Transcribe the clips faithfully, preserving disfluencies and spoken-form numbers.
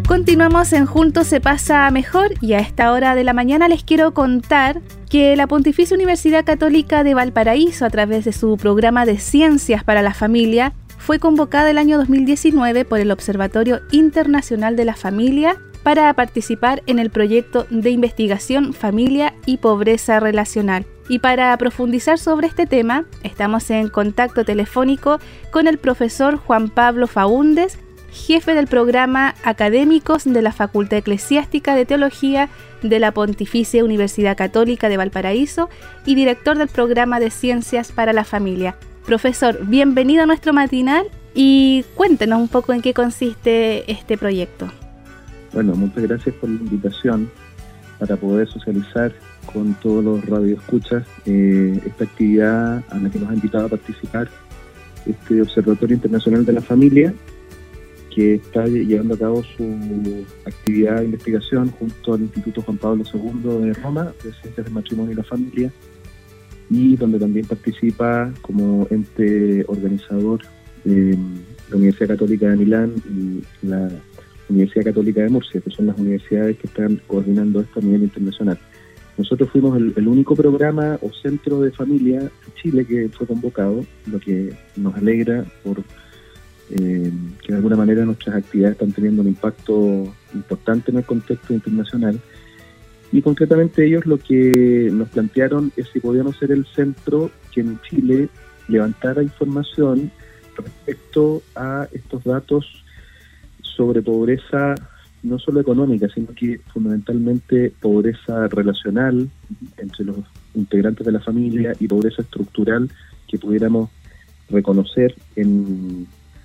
Continuamos en Juntos se pasa mejor y a esta hora de la mañana les quiero contar que la Pontificia Universidad Católica de Valparaíso, a través de su programa de Ciencias para la Familia, fue convocada el año dos mil diecinueve por el Observatorio Internacional de la Familia para participar en el proyecto de investigación Familia y Pobreza Relacional. Y para profundizar sobre este tema, estamos en contacto telefónico con el profesor Juan Pablo Faúndez, jefe del programa Académicos de la Facultad Eclesiástica de Teología de la Pontificia Universidad Católica de Valparaíso y director del programa de Ciencias para la Familia. Profesor, bienvenido a nuestro matinal y cuéntenos un poco en qué consiste este proyecto. Bueno, muchas gracias por la invitación para poder socializar con todos los radioescuchas eh, esta actividad a la que nos ha invitado a participar este Observatorio Internacional de la Familia, que está llevando a cabo su actividad de investigación junto al Instituto Juan Pablo segundo de Roma, de Ciencias del Matrimonio y la Familia, y donde también participa como ente organizador eh, la Universidad Católica de Milán y la Universidad Católica de Murcia, que son las universidades que están coordinando esto a nivel internacional. Nosotros fuimos el, el único programa o centro de familia de Chile que fue convocado, lo que nos alegra por Eh, que de alguna manera nuestras actividades están teniendo un impacto importante en el contexto internacional, y concretamente ellos lo que nos plantearon es si podíamos ser el centro que en Chile levantara información respecto a estos datos sobre pobreza no solo económica, sino que fundamentalmente pobreza relacional entre los integrantes de la familia y pobreza estructural que pudiéramos reconocer en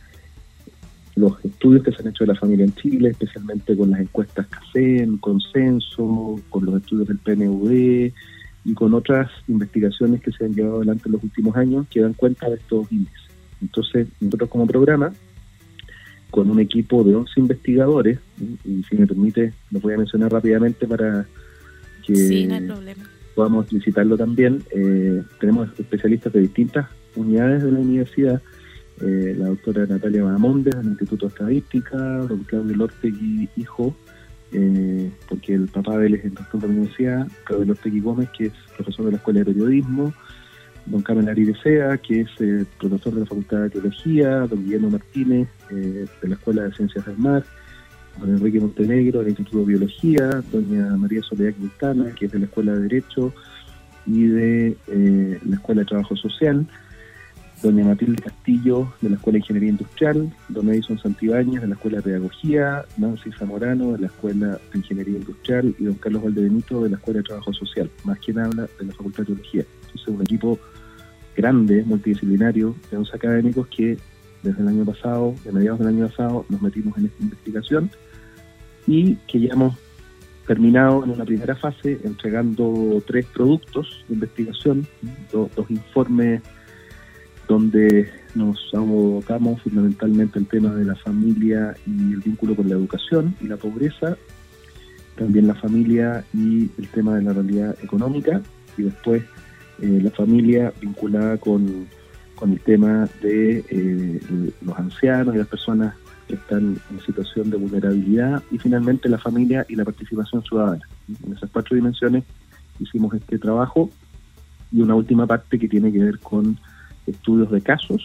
los estudios que se han hecho de la familia en Chile, especialmente con las encuestas CACEN, Consenso, con los estudios del P N U D y con otras investigaciones que se han llevado adelante en los últimos años que dan cuenta de estos índices. Entonces, nosotros como programa, con un equipo de once investigadores, y si me permite, lo voy a mencionar rápidamente para que sí, no hay problema. podamos explicitarlo también, eh, tenemos especialistas de distintas unidades de la universidad. Eh, la doctora Natalia Bahamondes del Instituto de Estadística, don Claudio Lortegui hijo, eh, porque el papá de él es el doctor de la universidad, Claudio Lortegui Gómez, que es profesor de la Escuela de Periodismo, don Carmen Aridecea, que es eh, profesor de la Facultad de Teología, don Guillermo Martínez, eh, de la Escuela de Ciencias del Mar, don Enrique Montenegro, del Instituto de Biología, doña María Soledad Quintana, que es de la Escuela de Derecho y de eh, la Escuela de Trabajo Social, doña Matilde Castillo, de la Escuela de Ingeniería Industrial, don Edison Santibáñez, de la Escuela de Pedagogía, Nancy Zamorano, de la Escuela de Ingeniería Industrial, y don Carlos Valdebenito, de la Escuela de Trabajo Social, más quien habla de la Facultad de Teología. Entonces, un equipo grande, multidisciplinario, de once académicos que desde el año pasado, de mediados del año pasado, nos metimos en esta investigación y que ya hemos terminado en una primera fase entregando tres productos de investigación, dos, dos informes donde nos abocamos fundamentalmente al tema de la familia y el vínculo con la educación y la pobreza, también la familia y el tema de la realidad económica, y después eh, la familia vinculada con, con el tema de eh, los ancianos y las personas que están en situación de vulnerabilidad, y finalmente la familia y la participación ciudadana. En esas cuatro dimensiones hicimos este trabajo, y una última parte que tiene que ver con estudios de casos,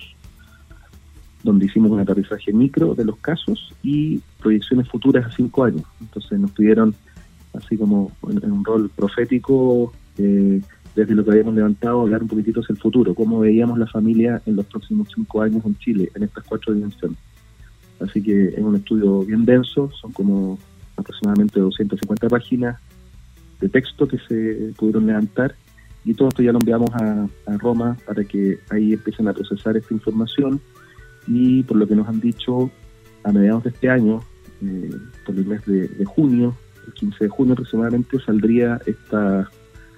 donde hicimos un aterrizaje micro de los casos y proyecciones futuras a cinco años. Entonces nos pidieron, así como en, en un rol profético, eh, desde lo que habíamos levantado, hablar un poquitito hacia el futuro, cómo veíamos la familia en los próximos cinco años en Chile, en estas cuatro dimensiones. Así que es un estudio bien denso, son como aproximadamente doscientas cincuenta páginas de texto que se pudieron levantar, y todo esto ya lo enviamos a, a Roma para que ahí empiecen a procesar esta información, y por lo que nos han dicho, a mediados de este año, eh, por el mes de, de junio, el quince de junio aproximadamente, saldría esta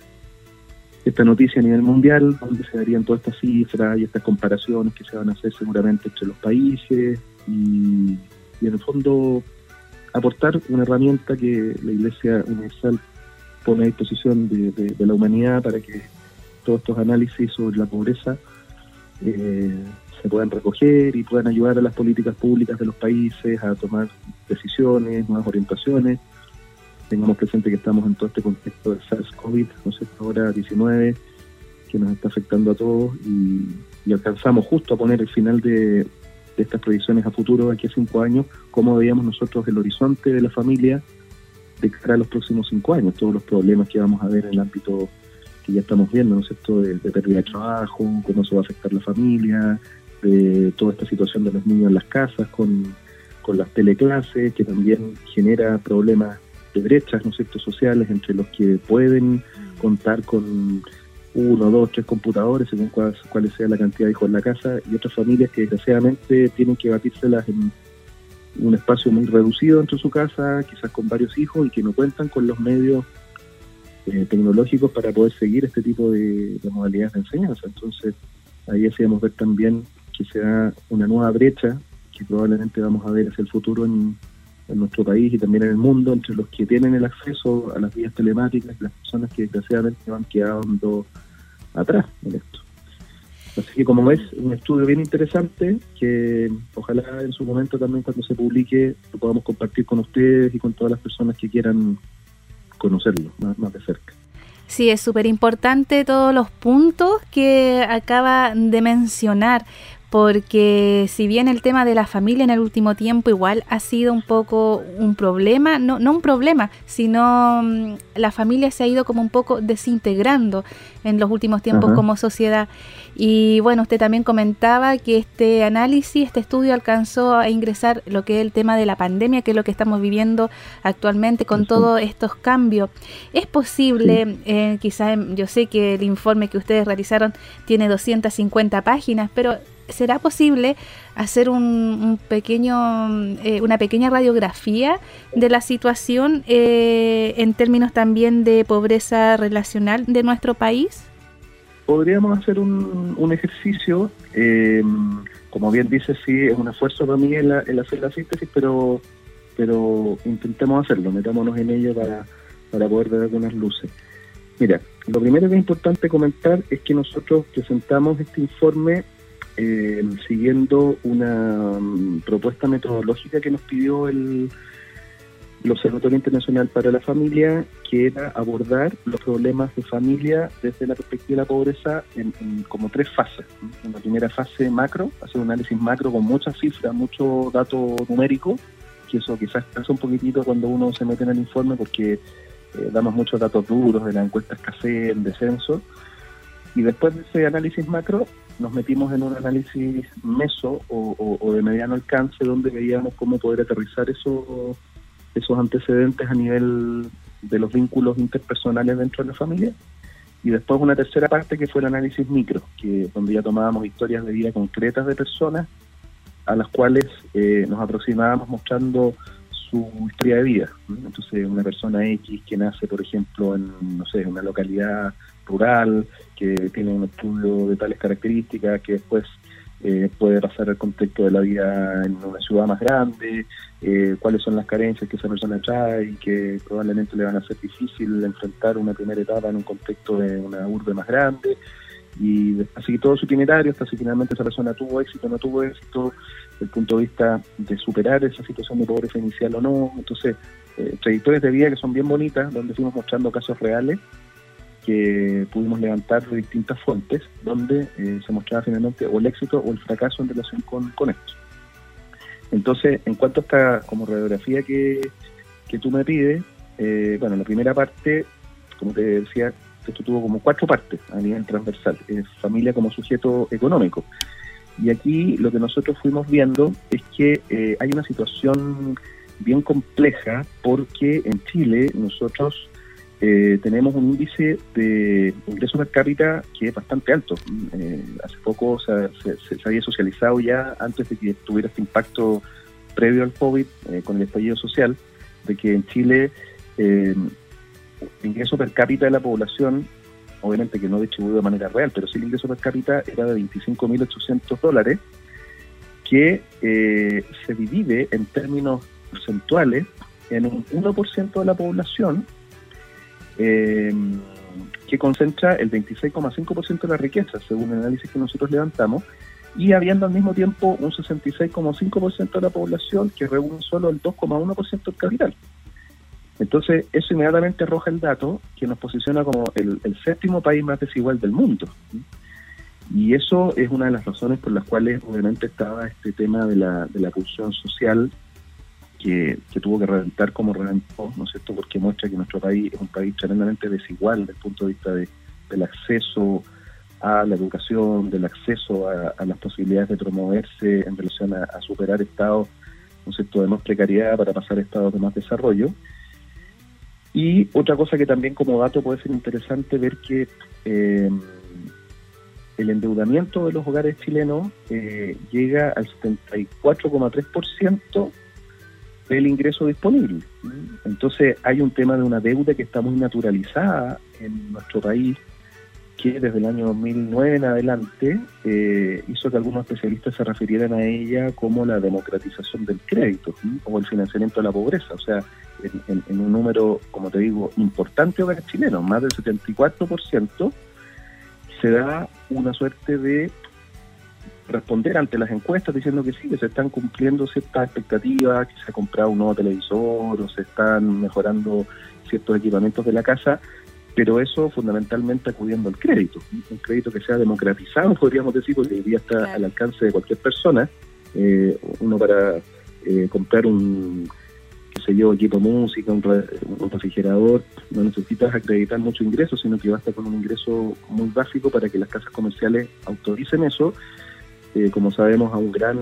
esta noticia a nivel mundial, donde se darían todas estas cifras y estas comparaciones que se van a hacer seguramente entre los países, y, y en el fondo aportar una herramienta que la Iglesia Universal pone a disposición de, de, de la humanidad para que todos estos análisis sobre la pobreza eh, se puedan recoger y puedan ayudar a las políticas públicas de los países a tomar decisiones, nuevas orientaciones. Tengamos presente que estamos en todo este contexto de SARS-CoV, ¿no sé, ahora diecinueve, que nos está afectando a todos, y, y alcanzamos justo a poner el final de, de estas proyecciones a futuro, aquí a cinco años, cómo veíamos nosotros el horizonte de la familia de cara a los próximos cinco años, todos los problemas que vamos a ver en el ámbito que ya estamos viendo, ¿no es cierto?, de, de pérdida de trabajo, cómo eso va a afectar la familia, de toda esta situación de los niños en las casas con, con las teleclases, que también genera problemas de brechas, ¿no es cierto?, sociales entre los que pueden contar con uno, dos, tres computadores, según cuál, cuál sea la cantidad de hijos en la casa, y otras familias que desgraciadamente tienen que batírselas en un espacio muy reducido dentro de su casa, quizás con varios hijos, y que no cuentan con los medios eh, tecnológicos para poder seguir este tipo de, de modalidades de enseñanza. Entonces, ahí hacíamos ver también que se da una nueva brecha que probablemente vamos a ver hacia el futuro en, en nuestro país y también en el mundo, entre los que tienen el acceso a las vías telemáticas y las personas que desgraciadamente van quedando atrás en esto. Así que, como ves, un estudio bien interesante que ojalá en su momento también, cuando se publique, lo podamos compartir con ustedes y con todas las personas que quieran conocerlo más, más de cerca. Sí, es súper importante todos los puntos que acaba de mencionar, porque si bien el tema de la familia en el último tiempo igual ha sido un poco un problema, no, no un problema, sino um, la familia se ha ido como un poco desintegrando en los últimos tiempos. Ajá. Como sociedad. Y bueno, usted también comentaba que este análisis, este estudio alcanzó a ingresar lo que es el tema de la pandemia, que es lo que estamos viviendo actualmente con sí. todos estos cambios. ¿Es posible, sí. eh, quizás yo sé que el informe que ustedes realizaron tiene doscientas cincuenta páginas, pero ¿será posible hacer un, un pequeño, eh, una pequeña radiografía de la situación eh, en términos también de pobreza relacional de nuestro país? Podríamos hacer un, un ejercicio, eh, como bien dice, sí, es un esfuerzo para mí el, el hacer la síntesis, pero pero intentemos hacerlo, metámonos en ello para, para poder dar algunas luces. Mira, lo primero que es importante comentar es que nosotros presentamos este informe Eh, siguiendo una um, propuesta metodológica que nos pidió el, el Observatorio Internacional para la Familia, que era abordar los problemas de familia desde la perspectiva de la pobreza en, en como tres fases. En la primera fase macro, hacer un análisis macro con muchas cifras, mucho dato numérico, que eso quizás pasa un poquitito cuando uno se mete en el informe, porque eh, damos muchos datos duros de la encuesta escasez, el descenso, y después de ese análisis macro nos metimos en un análisis meso o, o, o de mediano alcance, donde veíamos cómo poder aterrizar esos, esos antecedentes a nivel de los vínculos interpersonales dentro de la familia. Y después una tercera parte que fue el análisis micro, que donde ya tomábamos historias de vida concretas de personas a las cuales eh, nos aproximábamos mostrando su historia de vida. Entonces, una persona X que nace, por ejemplo, en, no sé, una localidad rural, que tiene un estudio de tales características, que después eh, puede pasar al contexto de la vida en una ciudad más grande, eh, cuáles son las carencias que esa persona trae y que probablemente le van a ser difícil enfrentar una primera etapa en un contexto de una urbe más grande, y así todo su itinerario hasta si finalmente esa persona tuvo éxito o no tuvo éxito, desde el punto de vista de superar esa situación de pobreza inicial o no. Entonces, eh, trayectorias de vida que son bien bonitas, donde fuimos mostrando casos reales que pudimos levantar de distintas fuentes, donde eh, se mostraba finalmente o el éxito o el fracaso en relación con, con esto. Entonces, en cuanto a esta como radiografía que, que tú me pides, eh, bueno, la primera parte, como te decía, esto tuvo como cuatro partes a nivel transversal, eh, familia como sujeto económico. Y aquí lo que nosotros fuimos viendo es que eh, hay una situación bien compleja, porque en Chile nosotros Eh, tenemos un índice de ingreso per cápita que es bastante alto. Eh, hace poco o sea, se, se, se había socializado ya, antes de que tuviera este impacto previo al COVID, eh, con el estallido social, de que en Chile eh, el ingreso per cápita de la población, obviamente que no distribuido de manera real, pero sí el ingreso per cápita era de veinticinco mil ochocientos dólares, que eh, se divide en términos porcentuales en un uno por ciento de la población. Eh, que concentra el veintiséis coma cinco por ciento de la riqueza, según el análisis que nosotros levantamos, y habiendo al mismo tiempo un sesenta y seis coma cinco por ciento de la población que reúne solo el dos coma uno por ciento del capital. Entonces, eso inmediatamente arroja el dato que nos posiciona como el, el séptimo país más desigual del mundo. Y eso es una de las razones por las cuales obviamente estaba este tema de la, de la pulsión social que, que tuvo que reventar como reventó, ¿no es cierto?, porque muestra que nuestro país es un país tremendamente desigual desde el punto de vista de, del acceso a la educación, del acceso a, a las posibilidades de promoverse en relación a, a superar estados, ¿no es cierto?, de más precariedad para pasar a estados de más desarrollo. Y otra cosa que también como dato puede ser interesante ver que eh, el endeudamiento de los hogares chilenos eh, llega al setenta y cuatro coma tres por ciento del ingreso disponible. Entonces hay un tema de una deuda que está muy naturalizada en nuestro país, que desde el año dos mil nueve en adelante eh, hizo que algunos especialistas se refirieran a ella como la democratización del crédito, ¿sí?, o el financiamiento de la pobreza. O sea, en, en, en un número, como te digo, importante de hogares chilenos, más del setenta y cuatro por ciento, se da una suerte de responder ante las encuestas diciendo que sí, que se están cumpliendo ciertas expectativas, que se ha comprado un nuevo televisor o se están mejorando ciertos equipamientos de la casa, pero eso fundamentalmente acudiendo al crédito, un crédito que sea democratizado, podríamos decir, porque hoy día está claro al alcance de cualquier persona. Eh, uno para eh, comprar un, qué sé yo, equipo de música, un, un refrigerador, no necesitas acreditar mucho ingreso, sino que basta con un ingreso muy básico para que las casas comerciales autoricen eso, eh, como sabemos, a un gran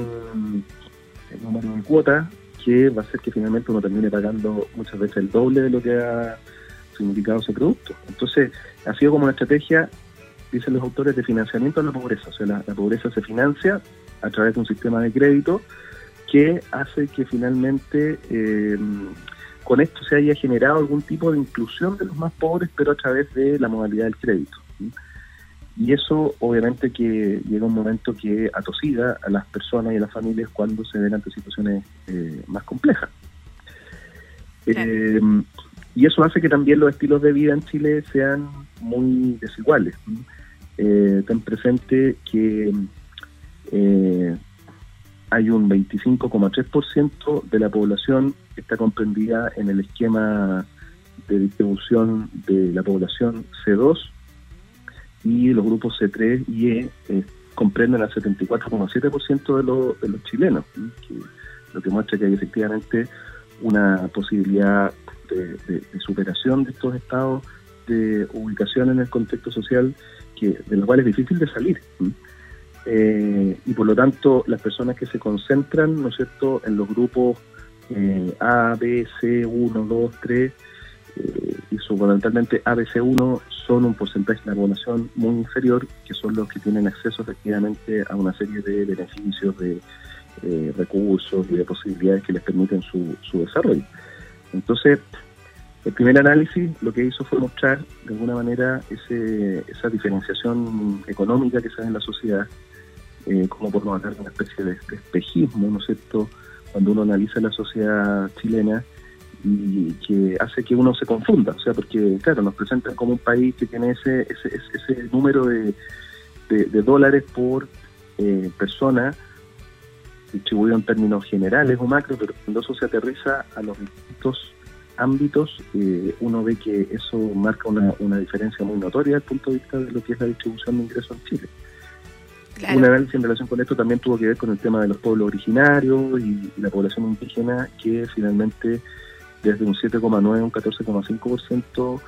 número de cuotas, que va a hacer que finalmente uno termine pagando muchas veces el doble de lo que ha significado ese producto. Entonces, ha sido como una estrategia, dicen los autores, de financiamiento de la pobreza. O sea, la, la pobreza se financia a través de un sistema de crédito que hace que finalmente eh, con esto se haya generado algún tipo de inclusión de los más pobres, pero a través de la modalidad del crédito, ¿sí? Y eso obviamente que llega un momento que atosiga a las personas y a las familias cuando se ven ante situaciones eh, más complejas. Claro. Eh, y eso hace que también los estilos de vida en Chile sean muy desiguales. Eh, ten presente que eh, hay un veinticinco coma tres por ciento de la población que está comprendida en el esquema de distribución de la población C dos, y los grupos C tres y E eh, comprenden al setenta y cuatro coma siete por ciento de, lo, de los chilenos, ¿sí?, que, lo que muestra que hay efectivamente una posibilidad de, de, de superación de estos estados de ubicación en el contexto social, que de los cuales es difícil de salir, ¿sí? Eh, y por lo tanto las personas que se concentran, ¿no es cierto?, en los grupos eh, A, B, C, uno, dos, tres, eh, y fundamentalmente A, B, C, uno, son un porcentaje de la población muy inferior, que son los que tienen acceso efectivamente a una serie de beneficios, de eh, recursos y de posibilidades que les permiten su, su desarrollo. Entonces, el primer análisis lo que hizo fue mostrar de alguna manera ese, esa diferenciación económica que se da en la sociedad, eh, como por no hablar de una especie de, de espejismo, ¿no es cierto?, cuando uno analiza la sociedad chilena, y que hace que uno se confunda, o sea, porque claro, nos presentan como un país que tiene ese ese, ese número de, de, de dólares por eh, persona distribuido en términos generales o macro, pero cuando eso se aterriza a los distintos ámbitos, eh, uno ve que eso marca una, una diferencia muy notoria desde el punto de vista de lo que es la distribución de ingresos en Chile. Claro. Un análisis en relación con esto también tuvo que ver con el tema de los pueblos originarios y, y la población indígena, que finalmente desde un siete coma nueve a un catorce coma cinco por ciento,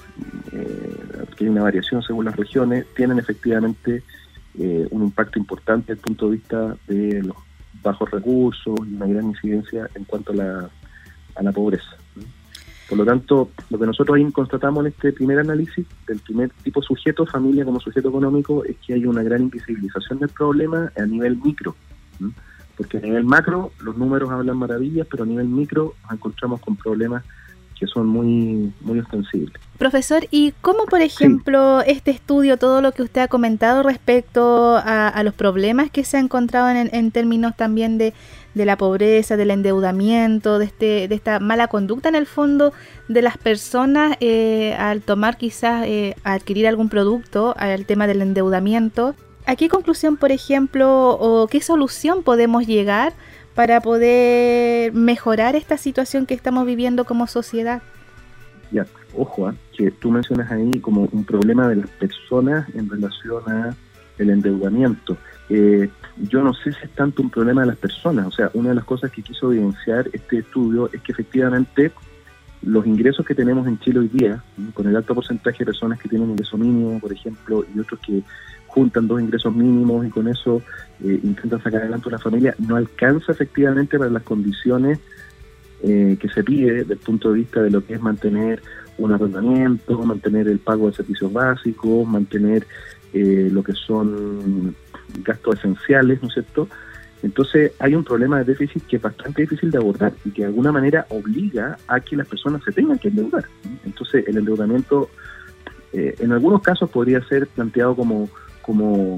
eh, que hay una variación según las regiones, tienen efectivamente eh, un impacto importante desde el punto de vista de los bajos recursos y una gran incidencia en cuanto a la, a la pobreza. Por lo tanto, lo que nosotros ahí constatamos en este primer análisis del primer tipo sujeto, familia como sujeto económico, es que hay una gran invisibilización del problema a nivel micro. ¿sí? Porque a nivel macro los números hablan maravillas, pero a nivel micro nos encontramos con problemas que son muy muy ostensibles. Profesor, ¿y cómo, por ejemplo, sí. este estudio, todo lo que usted ha comentado respecto a, a los problemas que se ha encontrado en, en términos también de, de la pobreza, del endeudamiento, de este de esta mala conducta en el fondo de las personas eh, al tomar quizás, eh, adquirir algún producto, al tema del endeudamiento. ¿A qué conclusión, por ejemplo, o qué solución podemos llegar para poder mejorar esta situación que estamos viviendo como sociedad? Ya, ojo, ¿eh? que tú mencionas ahí como un problema de las personas en relación a el endeudamiento. Eh, yo no sé si es tanto un problema de las personas, o sea, una de las cosas que quiso evidenciar este estudio es que efectivamente los ingresos que tenemos en Chile hoy día, con el alto porcentaje de personas que tienen ingreso mínimo, por ejemplo, y otros que juntan dos ingresos mínimos y con eso eh, intentan sacar adelante una familia, no alcanza efectivamente para las condiciones eh, que se pide desde el punto de vista de lo que es mantener un arrendamiento, mantener el pago de servicios básicos, mantener eh, lo que son gastos esenciales, ¿no es cierto? Entonces hay un problema de déficit que es bastante difícil de abordar y que de alguna manera obliga a que las personas se tengan que endeudar. Entonces el endeudamiento eh, en algunos casos podría ser planteado como como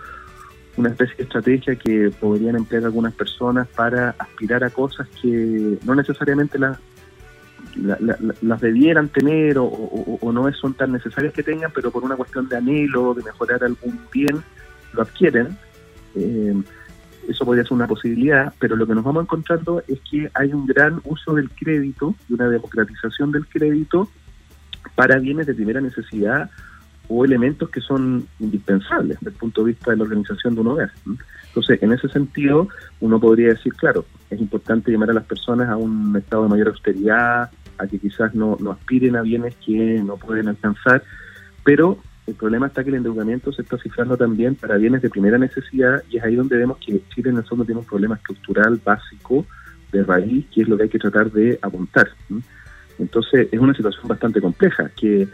una especie de estrategia que podrían emplear algunas personas para aspirar a cosas que no necesariamente las la, la, la, las debieran tener o, o, o no son tan necesarias que tengan, pero por una cuestión de anhelo, de mejorar algún bien, lo adquieren. Eh, eso podría ser una posibilidad, pero lo que nos vamos encontrando es que hay un gran uso del crédito y una democratización del crédito para bienes de primera necesidad o elementos que son indispensables desde el punto de vista de la organización de un hogar. Entonces, en ese sentido, uno podría decir, claro, es importante llamar a las personas a un estado de mayor austeridad, a que quizás no, no aspiren a bienes que no pueden alcanzar, pero el problema está que el endeudamiento se está cifrando también para bienes de primera necesidad y es ahí donde vemos que Chile en el fondo tiene un problema estructural básico de raíz, que es lo que hay que tratar de apuntar. Entonces, es una situación bastante compleja que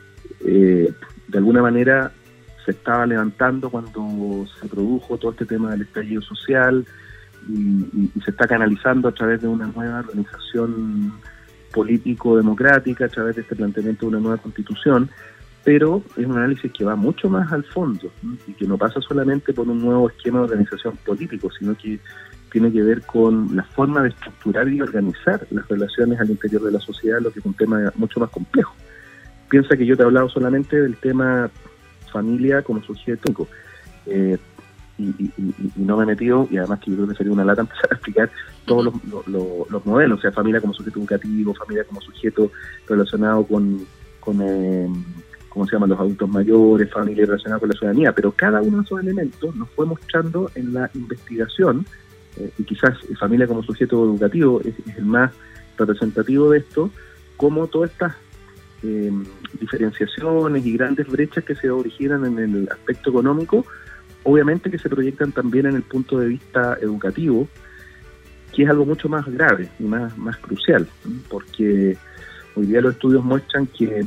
eh, de alguna manera se estaba levantando cuando se produjo todo este tema del estallido social y, y, y se está canalizando a través de una nueva organización político-democrática, a través de este planteamiento de una nueva constitución, pero es un análisis que va mucho más al fondo, ¿no? Y que no pasa solamente por un nuevo esquema de organización político, sino que tiene que ver con la forma de estructurar y organizar las relaciones al interior de la sociedad, lo que es un tema mucho más complejo. Piensa que yo te he hablado solamente del tema familia como sujeto, eh, y, y, y, y no me he metido, y además que yo creo que sería una lata empezar a explicar todos los, los, los modelos, o sea, familia como sujeto educativo, familia como sujeto relacionado con, con eh, ¿cómo se llaman?, los adultos mayores, familia relacionada con la ciudadanía, pero cada uno de esos elementos nos fue mostrando en la investigación, eh, y quizás familia como sujeto educativo es, es el más representativo de esto, cómo todas estas Eh, diferenciaciones y grandes brechas que se originan en el aspecto económico, obviamente que se proyectan también en el punto de vista educativo, que es algo mucho más grave y más, más crucial, ¿sí? Porque hoy día los estudios muestran que,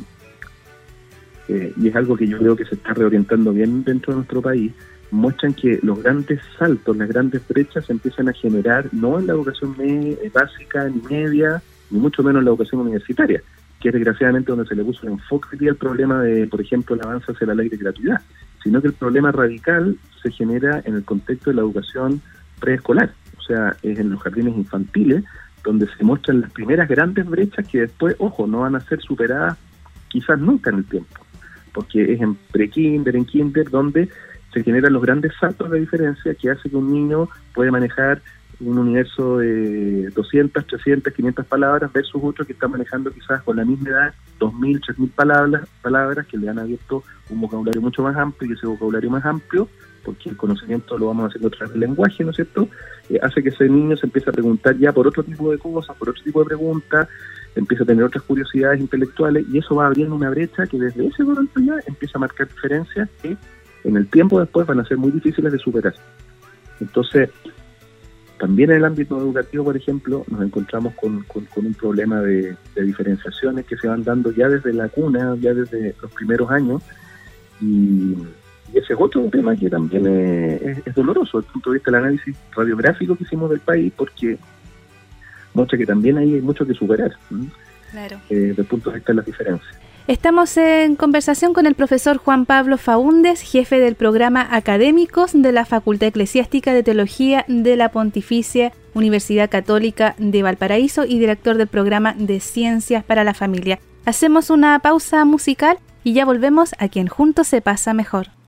eh, y es algo que yo creo que se está reorientando bien dentro de nuestro país, muestran que los grandes saltos, las grandes brechas se empiezan a generar no en la educación me- básica ni media, ni mucho menos en la educación universitaria, que es desgraciadamente donde se le puso el enfoque al problema de, por ejemplo, el avance hacia la ley de gratuidad, sino que el problema radical se genera en el contexto de la educación preescolar, o sea, es en los jardines infantiles, donde se muestran las primeras grandes brechas que después, ojo, no van a ser superadas quizás nunca en el tiempo, porque es en pre-kinder, en kinder, donde se generan los grandes saltos de diferencia que hace que un niño puede manejar un universo de doscientas, trescientas, quinientas palabras versus otro que está manejando quizás con la misma edad dos mil, tres mil palabras, palabras que le han abierto un vocabulario mucho más amplio, y ese vocabulario más amplio, porque el conocimiento lo vamos haciendo a través del lenguaje, ¿no es cierto?, eh, hace que ese niño se empiece a preguntar ya por otro tipo de cosas, por otro tipo de preguntas, empieza a tener otras curiosidades intelectuales, y eso va abriendo una brecha que desde ese momento ya empieza a marcar diferencias que en el tiempo después van a ser muy difíciles de superar. Entonces, también en el ámbito educativo, por ejemplo, nos encontramos con, con, con un problema de, de diferenciaciones que se van dando ya desde la cuna, ya desde los primeros años, y, y ese es otro tema que también es, es, es doloroso desde el punto de vista del análisis radiográfico que hicimos del país, porque muestra que también ahí hay mucho que superar, ¿sí? Claro. Eh, desde el punto de vista de las diferencias. Estamos en conversación con el profesor Juan Pablo Faúndez, jefe del programa Académicos de la Facultad Eclesiástica de Teología de la Pontificia Universidad Católica de Valparaíso y director del programa de Ciencias para la Familia. Hacemos una pausa musical y ya volvemos a Quien Juntos se pasa mejor.